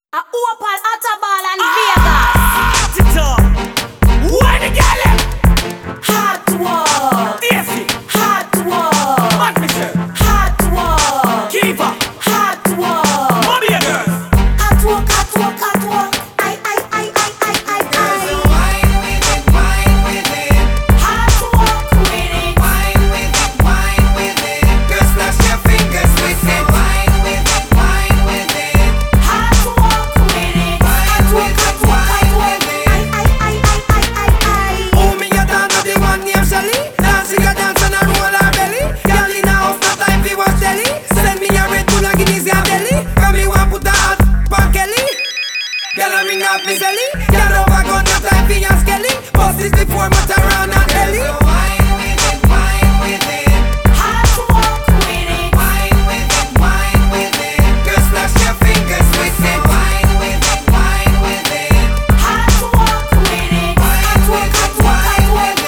A Opal, Attabal and Vegas. Why the girl? Hot work. Daisy. Hot work. What me say? Hot work. Kiva. Hot work. Mommy and girls. Hot work, hot work, hot work. I. Wine with it, wine with it. Hot work with it. Wine with it, wine with it. Girls, flash your fingers with it. Wine with it, wine with it. Hot work with it. Hot work, hot work, hot work. I. Oh, me a dance to the one named Shelly. Dancing a dance and a roll her belly. Girl in a house, no time fi watch telly. Send me a Red Bull and Guinness your belly. Come me want put a hot pan Kelly. Girl a ring off me celly. Girl over gun, no time fi your skelly. Bust this before Mataran and Ellie. Wine with it, wine with it. Hot work with it. Wine with it, wine with it. Girls, flash your fingers with it. Wine with it, wine with it. Hot work with it. Hot work, hot work, hot work.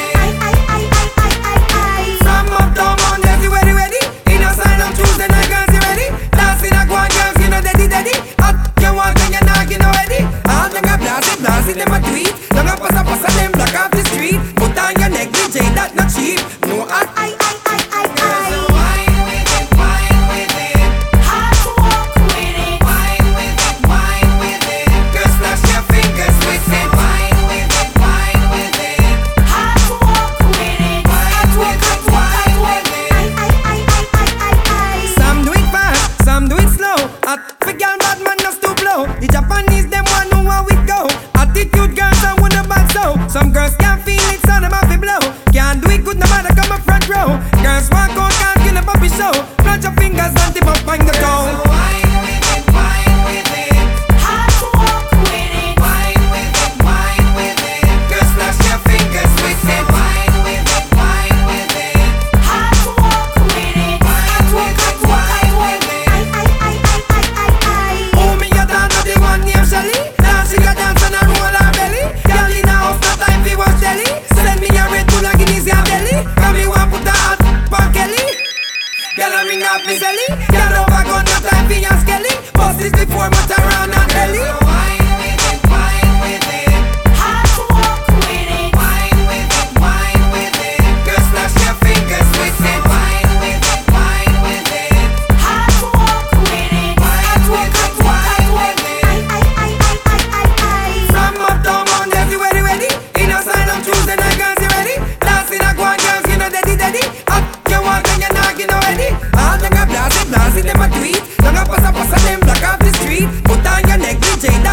I. From uptown Monday to ready. In a silent Tuesday night, girls, you ready? Dancing a guan, girls, you know daddy. Hot, you want and you knock, you know ready? All them a blast it, them a tweet. Them a pass them block off the street. Put on your neck, DJ, that not cheap. No hot. I. Wine with it, wine with it. Hot work with it. Wine with it, wine with it. Girls, flash your fingers with it. Wine with it, wine with it. Hot work with it. Hot work, hot work, hot work. I. Some do it fast, some do it slow. Hot for girl, bad man no stoop low. The Japanese them want know how it go. Attitude girls and wanna bad so. Some girls can't feel it, so them have to blow. Can't do it good, no matter come up front row. Girls walk out, can't kill a puppy show. Plant your fingers and tip up on the toe. Wine with it, wine with it. Hot work with it. Wine with it, wine with it. Girls, flash your fingers with it. Wine with it, wine with it. Hot work with it. Hot work, hot work, hot work. I. Oh, me a dance to the one named Shelly. Dancing a dance and a roll her belly. Girl in a house, no time fi watch telly. Send me a Red Bull and Guinness your belly. Come me want put a hot pan Kelly. Girl a ring off me celly. Girl over gun, no time fi your skelly. Bust this before Mataran and Ellie. Wine with it, wine with it. Hot work with it. Wine with it, wine with it. Girls, flash your fingers with it. Wine with it, wine with it. Hot work with it. Hot work, hot work, hot work. I. From uptown Monday to ready. In a silent Tuesday night, girls, you ready? Dancing a guan, girls, you know daddy. Hot, you want and you knock, you know ready? All them a blast it, them a tweet. Them a pass them block off the street. Put on your neck, DJ,